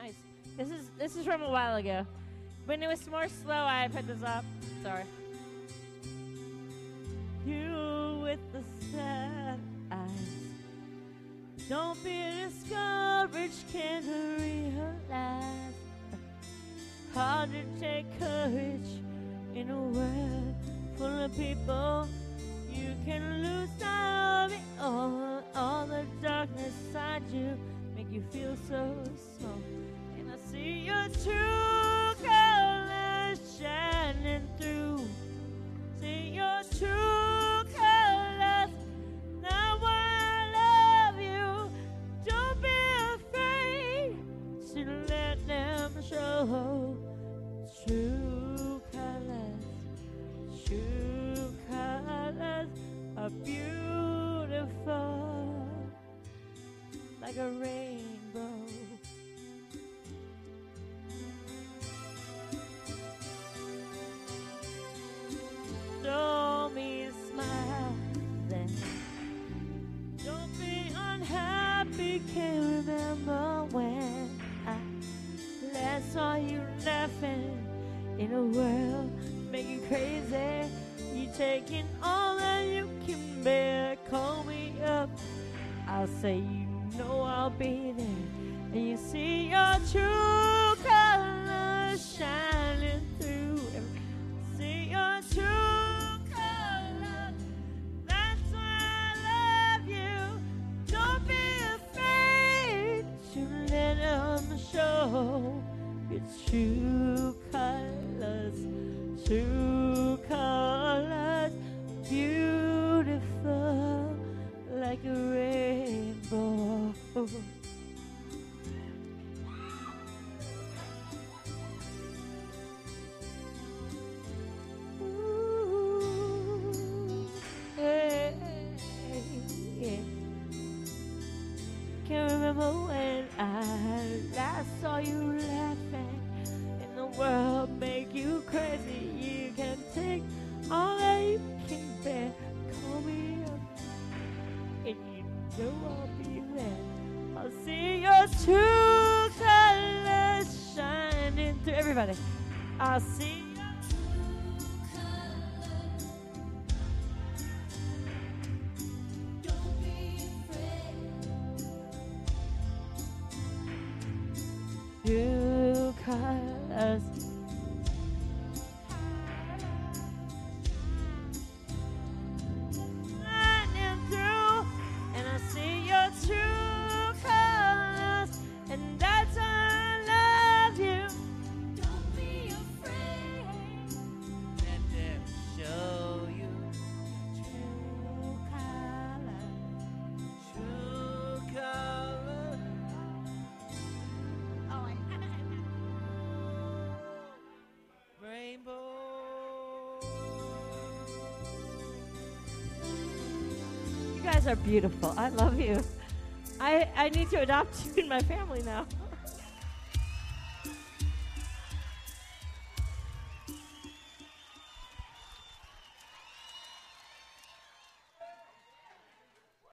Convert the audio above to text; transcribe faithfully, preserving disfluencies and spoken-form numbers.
Nice. This is this is from a while ago. When it was more slow, I put this up. Sorry. You with the sad eyes. Don't be discouraged, can't realize. Hard to take courage in a world full of people. You can lose sight of it all. All the darkness inside you make you feel so small. And I see your true colors shining through. See your true colors. Now I love you. Don't be afraid to let them show. True colors, true colors are beautiful, like a rainbow. Show me a smile then. Don't be unhappy, can't remember when I last saw you laughing in a world make you crazy. You taking all that you can bear. Call me up, I'll say you know I'll be there. And you see your true colors shining through. See your true colors. That's why I love you. Don't be afraid to let them show. It's true colors, true colors, beautiful like a rainbow. Ooh, hey, yeah. Can't remember when I last saw you laughing. The world make you crazy. You can take all that you can bear. Call me up, and you know I'll be there. I'll see your true colors shining through. Everybody, I'll see your true colors. Don't be afraid. True colors. Shining through, and I see your true colors, and that's why I love you. Don't be afraid. Let them show you true colors, true colors. Oh, I rainbow. You guys are beautiful. I love you. I, I need to adopt you in my family now.